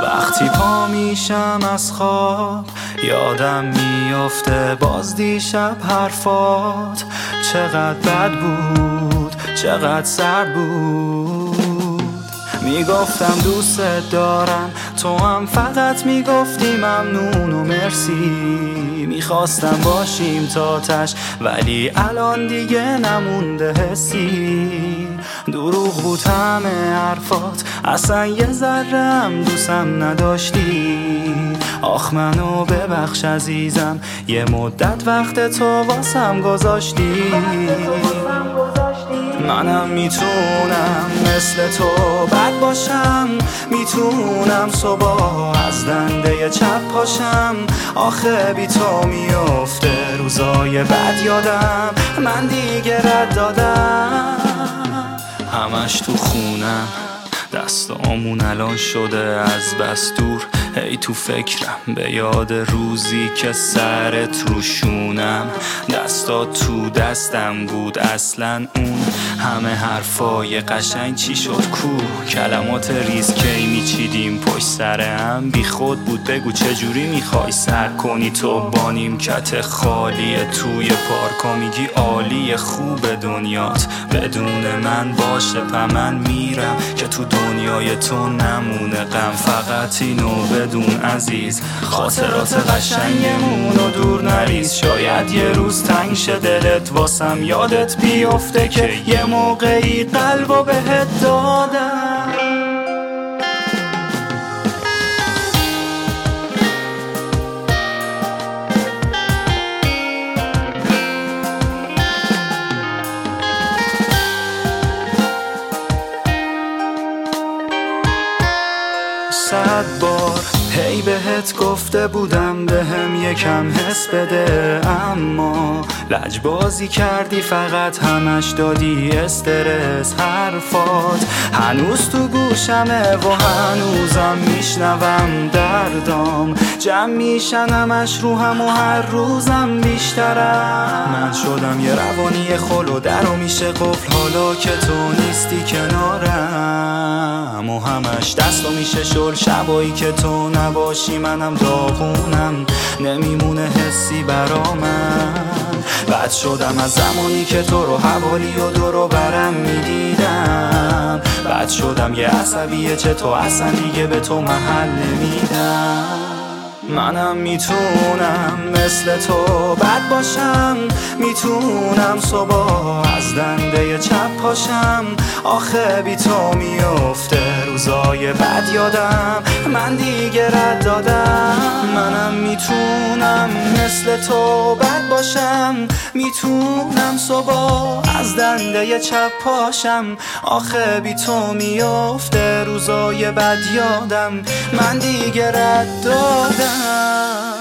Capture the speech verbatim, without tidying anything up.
وقتی پا میشم از خواب یادم میافته باز دیشب حرفات چقدر بد بود، چقدر سرد بود. میگفتم دوست دارم، تو هم فقط میگفتی ممنون و مرسی. میخواستم باشیم تا تش ولی الان دیگه نمونده حسی. دروغ بود همه حرفات، اصلا یه ذره هم دوستم نداشتی. آخ منو ببخش عزیزم، یه مدت وقت تو واسم گذاشتی. منم میتونم مثل تو بد باشم، میتونم صبح از دنده چپ پاشم. آخه بی تو میفته روزای بد یادم، من دیگه رد دادم. همش تو خونم، دستامون الان شده از بس دور. هی تو فکرم به یاد روزی که سرت روشونم، دستات تو دستم بود اصلا اون همه حرفای قشنگ چی شد کو؟ کلمات ریز کی میچیدیم پشت سر هم، بی خود بود بگو چجوری میخوای سر کنی تو با نیمکت خالی توی پارکا. میگی عالی خوب دنیات بدون من باشه، پا من میرم که تو دنیای تو نمونه غم. فقط اینو بدون عزیز، خاطرات قشنگمون رو دور نریز. شاید یه روز تنگ شه دلت واسم، یادت بیفته که یه موقعی قلبو بهت دادم. صد بار هی بهت گفته بودم بهم یکم حس بده، اما لجبازی کردی فقط همش دادی استرس. حرفات هنوز تو گوشمه و هنوزم میشنوم دردام جمع میشن همش روحم و هر روزم بیشترم. من شدم یه روانی خل و در و میشه قفل حالا که تو نیستی کنارم. و همش دست و میشه شل شبایی که تو نباشی منم داغونم، نمیمونه حسی برا من. بد شدم از زمانی که تو رو حوالی و دورو برم میدیدم. بد شدم یه عصبیه چه تو اصلا دیگه به تو محل نمیدم. منم میتونم مثل تو بد باشم، میتونم صبح از دنده چپ پاشم. آخه بی تو میفته روزای بد یادم، من دیگه رد دادم. منم میتونم مثل تو بد باشم، میتونم صبح از دنده چپ پاشم. آخه بی تو میفته روزای بد یادم، من دیگه رد دادم.